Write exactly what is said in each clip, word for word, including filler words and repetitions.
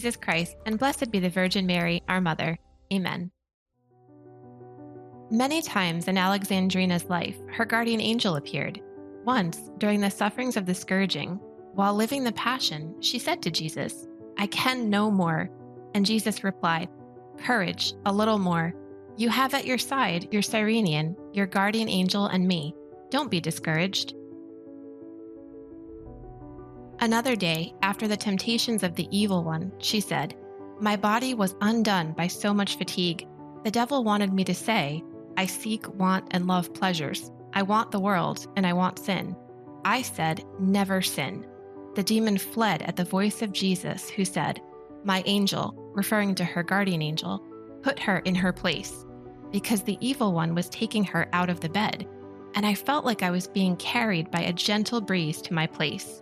Jesus Christ, and blessed be the Virgin Mary, our Mother. Amen. Many times in Alexandrina's life, her guardian angel appeared. Once, during the sufferings of the scourging, while living the Passion, she said to Jesus, "I can no more." And Jesus replied, "Courage, a little more. You have at your side your Cyrenian, your guardian angel, and me. Don't be discouraged." Another day, after the temptations of the evil one, she said, "My body was undone by so much fatigue. The devil wanted me to say, 'I seek, want, and love pleasures. I want the world, and I want sin.' I said, 'Never sin.' The demon fled at the voice of Jesus, who said, 'My angel,' referring to her guardian angel, 'put her in her place,' because the evil one was taking her out of the bed, and I felt like I was being carried by a gentle breeze to my place."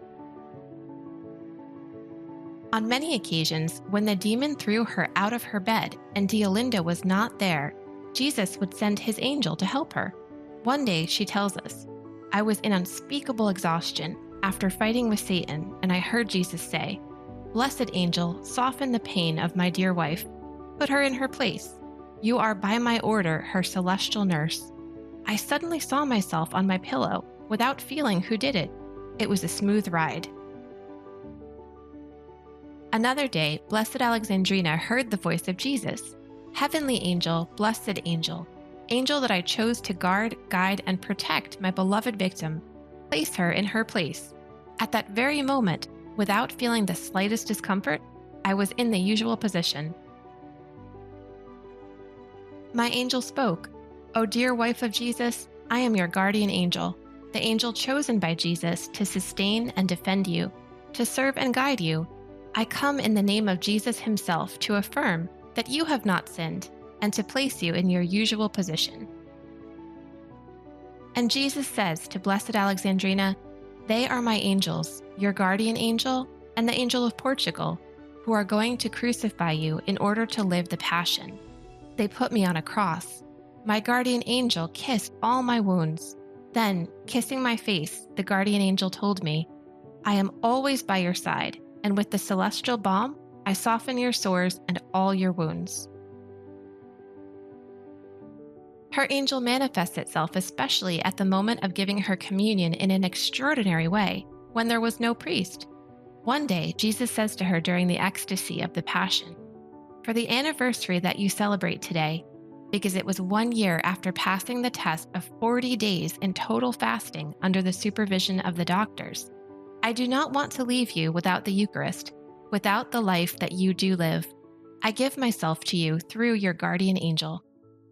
On many occasions, when the demon threw her out of her bed and Deolinda was not there, Jesus would send his angel to help her. One day, she tells us, "I was in unspeakable exhaustion after fighting with Satan, and I heard Jesus say, 'Blessed angel, soften the pain of my dear wife. Put her in her place. You are by my order her celestial nurse.' I suddenly saw myself on my pillow without feeling who did it. It was a smooth ride." Another day, Blessed Alexandrina heard the voice of Jesus. "Heavenly angel, blessed angel, angel that I chose to guard, guide, and protect my beloved victim, place her in her place." At that very moment, without feeling the slightest discomfort, I was in the usual position. My angel spoke, "O dear wife of Jesus, I am your guardian angel, the angel chosen by Jesus to sustain and defend you, to serve and guide you. I come in the name of Jesus himself to affirm that you have not sinned and to place you in your usual position." And Jesus says to Blessed Alexandrina, "They are my angels, your guardian angel and the angel of Portugal, who are going to crucify you in order to live the Passion. They put me on a cross. My guardian angel kissed all my wounds. Then, kissing my face, the guardian angel told me, 'I am always by your side, and with the celestial balm, I soften your sores and all your wounds.'" Her angel manifests itself especially at the moment of giving her communion in an extraordinary way, when there was no priest. One day, Jesus says to her during the ecstasy of the Passion, "For the anniversary that you celebrate today, because it was one year after passing the test of forty days in total fasting under the supervision of the doctors, I do not want to leave you without the Eucharist, without the life that you do live. I give myself to you through your guardian angel."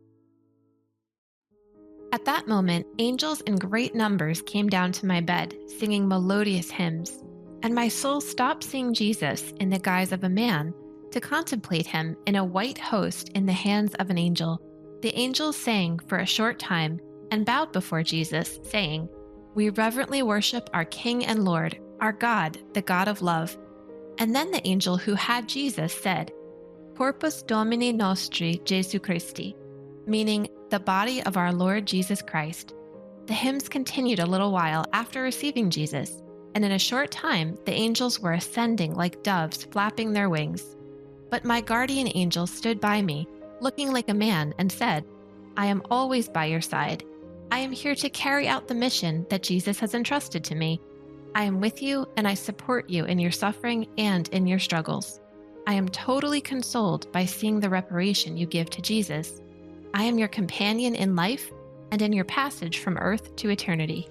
At that moment, angels in great numbers came down to my bed, singing melodious hymns, and my soul stopped seeing Jesus in the guise of a man to contemplate him in a white host in the hands of an angel. The angels sang for a short time and bowed before Jesus, saying, "We reverently worship our King and Lord, our God, the God of love." And then the angel who had Jesus said, "Corpus Domini nostri Jesu Christi," meaning the body of our Lord Jesus Christ. The hymns continued a little while after receiving Jesus, and in a short time the angels were ascending like doves flapping their wings. But my guardian angel stood by me, looking like a man, and said, "I am always by your side. I am here to carry out the mission that Jesus has entrusted to me. I am with you, and I support you in your suffering and in your struggles. I am totally consoled by seeing the reparation you give to Jesus. I am your companion in life and in your passage from earth to eternity."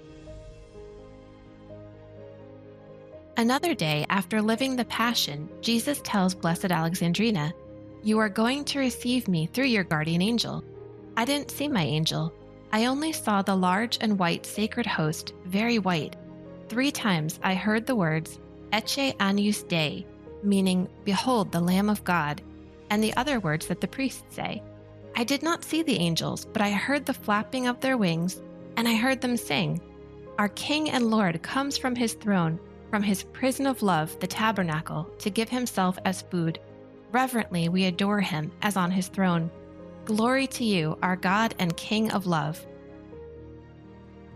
Another day, after living the Passion, Jesus tells Blessed Alexandrina, "You are going to receive me through your guardian angel." I didn't see my angel. I only saw the large and white sacred host, very white. Three times I heard the words, "Ecce Agnus Dei," meaning, "Behold the Lamb of God," and the other words that the priests say. I did not see the angels, but I heard the flapping of their wings, and I heard them sing, "Our King and Lord comes from his throne, from his prison of love, the tabernacle, to give himself as food. Reverently we adore him as on his throne. Glory to you, our God and King of love."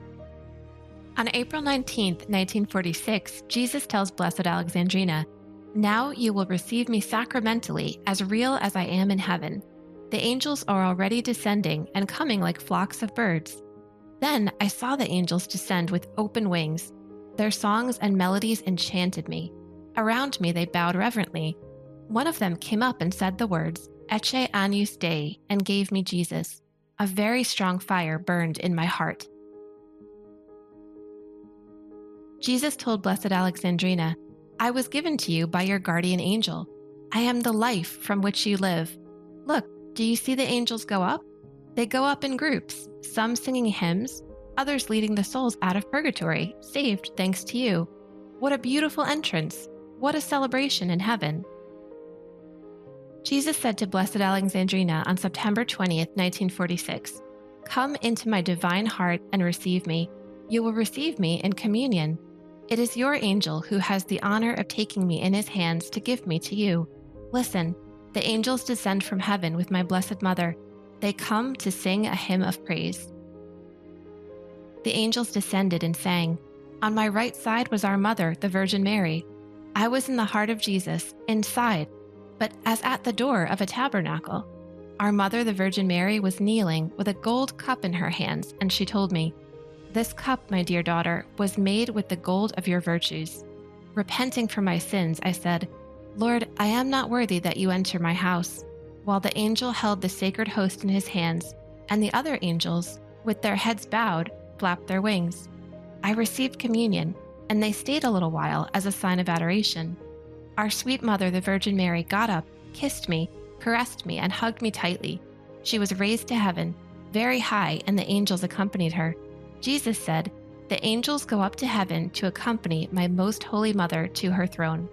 On April nineteenth, nineteen forty-six, Jesus tells Blessed Alexandrina, Now you will receive me sacramentally, as real as I am in heaven. The angels are already descending and coming like flocks of birds. Then I saw the angels descend with open wings. Their songs and melodies enchanted me. Around me they bowed reverently. One of them came up and said the words, Ecce Agnus Dei, and gave me Jesus. A very strong fire burned in my heart. Jesus told Blessed Alexandrina, I was given to you by your guardian angel. I am the life from which you live. Look, do you see the angels go up? They go up in groups, some singing hymns, others leading the souls out of purgatory, saved thanks to you. What a beautiful entrance! What a celebration in heaven! Jesus said to Blessed Alexandrina on September twentieth, nineteen forty-six, Come into my divine heart and receive me. You will receive me in communion. It is your angel who has the honor of taking me in his hands to give me to you. Listen, the angels descend from heaven with my Blessed Mother. They come to sing a hymn of praise. The angels descended and sang. On my right side was our mother, the Virgin Mary. I was in the heart of Jesus, inside, but as at the door of a tabernacle. Our mother, the Virgin Mary, was kneeling with a gold cup in her hands, and she told me, This cup, my dear daughter, was made with the gold of your virtues. Repenting for my sins, I said, Lord, I am not worthy that you enter my house. While the angel held the sacred host in his hands, and the other angels, with their heads bowed, flapped their wings. I received communion, and they stayed a little while as a sign of adoration. Our sweet mother, the Virgin Mary, got up, kissed me, caressed me, and hugged me tightly. She was raised to heaven, very high, and the angels accompanied her. Jesus said, The angels go up to heaven to accompany my most holy mother to her throne.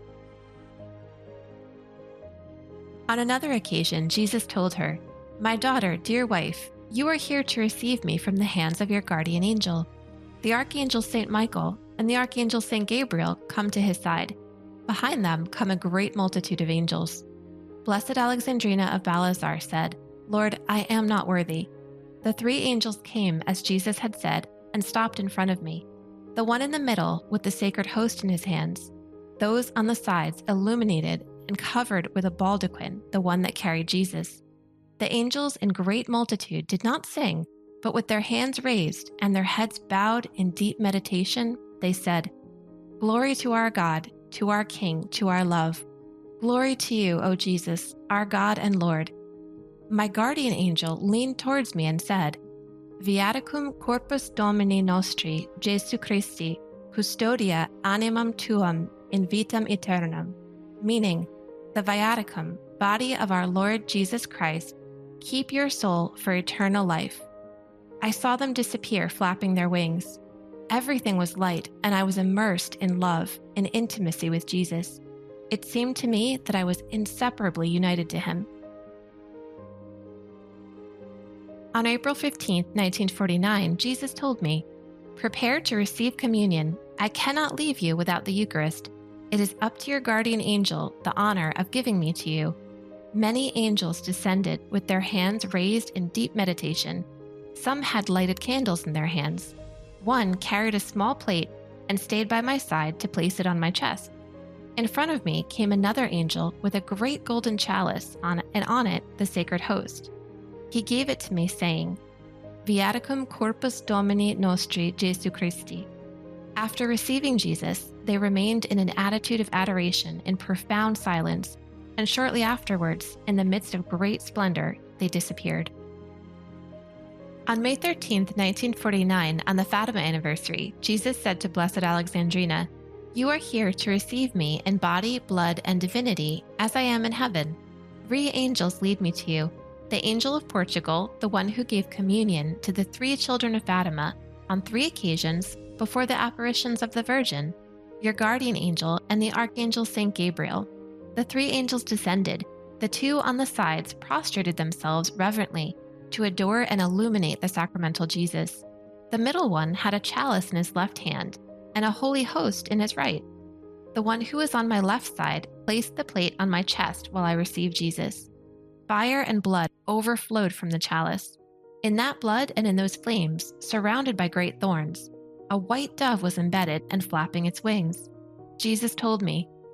On another occasion, Jesus told her, My daughter, dear wife, you are here to receive me from the hands of your guardian angel. The Archangel Saint Michael and the Archangel Saint Gabriel come to his side. Behind them come a great multitude of angels. Blessed Alexandrina of Balazar said, Lord, I am not worthy. The three angels came as Jesus had said and stopped in front of me. The one in the middle with the sacred host in his hands, those on the sides illuminated and covered with a baldachin, the one that carried Jesus. The angels in great multitude did not sing, but with their hands raised and their heads bowed in deep meditation, they said, Glory to our God, to our King, to our love. Glory to you, O Jesus, our God and Lord. My guardian angel leaned towards me and said, Viaticum corpus Domini nostri, Jesu Christi, custodia animam tuam in vitam aeternam, meaning, the Viaticum, body of our Lord Jesus Christ, keep your soul for eternal life. I saw them disappear, flapping their wings. Everything was light, and I was immersed in love and intimacy with Jesus. It seemed to me that I was inseparably united to him. On April fifteenth, nineteen forty-nine, Jesus told me, Prepare to receive communion. I cannot leave you without the Eucharist. It is up to your guardian angel the honor of giving me to you. Many angels descended with their hands raised in deep meditation. Some had lighted candles in their hands. One carried a small plate and stayed by my side to place it on my chest. In front of me came another angel with a great golden chalice on, and on it the sacred host. He gave it to me, saying, Viaticum corpus Domini nostri Jesu Christi. After receiving Jesus, they remained in an attitude of adoration in profound silence, and shortly afterwards, in the midst of great splendor, they disappeared. On May thirteenth, nineteen forty-nine, on the Fatima anniversary, Jesus said to Blessed Alexandrina, You are here to receive me in body, blood, and divinity, as I am in heaven. Three angels lead me to you. The angel of Portugal, the one who gave communion to the three children of Fatima on three occasions before the apparitions of the Virgin, your guardian angel, and the Archangel Saint Gabriel. The three angels descended. The two on the sides prostrated themselves reverently to adore and illuminate the sacramental Jesus. The middle one had a chalice in his left hand and a holy host in his right. The one who was on my left side placed the plate on my chest while I received Jesus. Fire and blood overflowed from the chalice. In that blood and in those flames, surrounded by great thorns, a white dove was embedded and flapping its wings. Jesus told me,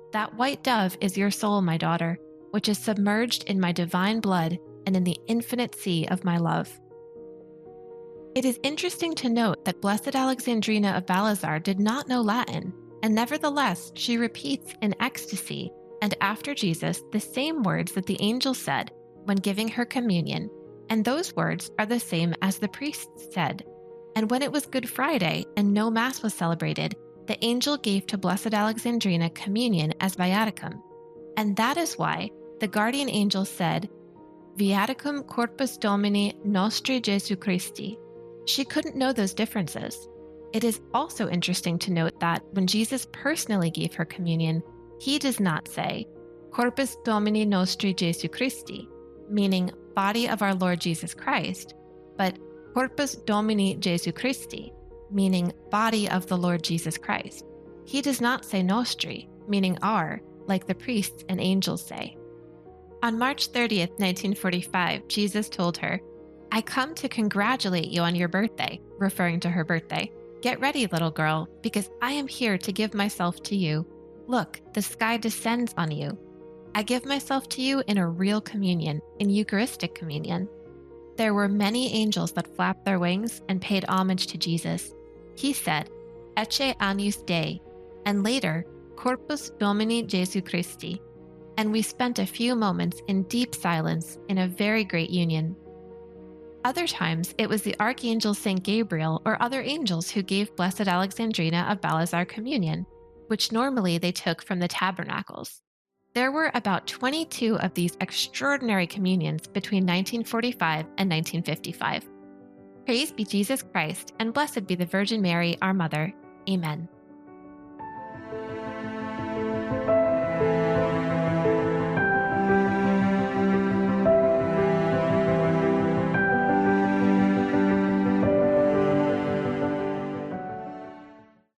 That white dove is your soul, my daughter, which is submerged in my divine blood and in the infinite sea of my love." It is interesting to note that Blessed Alexandrina of Balazar did not know Latin, and nevertheless she repeats in ecstasy and after Jesus the same words that the angel said when giving her communion, and those words are the same as the priests said. And when it was Good Friday and no Mass was celebrated, the angel gave to Blessed Alexandrina communion as viaticum, and that is why the guardian angel said, "Viaticum corpus Domini nostri Jesu Christi." She couldn't know those differences. It is also interesting to note that when Jesus personally gave her communion, he does not say, "Corpus Domini nostri Jesu Christi," meaning body of our Lord Jesus Christ, but "Corpus Domini Jesu Christi," meaning body of the Lord Jesus Christ. He does not say nostri, meaning our, like the priests and angels say. On March thirtieth, nineteen forty-five, Jesus told her, "I come to congratulate you on your birthday," referring to her birthday. "Get ready, little girl, because I am here to give myself to you. Look, the sky descends on you. I give myself to you in a real communion, in Eucharistic communion." There were many angels that flapped their wings and paid homage to Jesus. He said, "Ecce Agnus Dei," and later, "Corpus Domini Jesu Christi." And we spent a few moments in deep silence in a very great union. Other times, it was the Archangel Saint Gabriel or other angels who gave Blessed Alexandrina of Balazar communion, which normally they took from the tabernacles. There were about twenty-two of these extraordinary communions between nineteen forty-five and nineteen fifty-five. Praise be Jesus Christ, and blessed be the Virgin Mary, our Mother. Amen.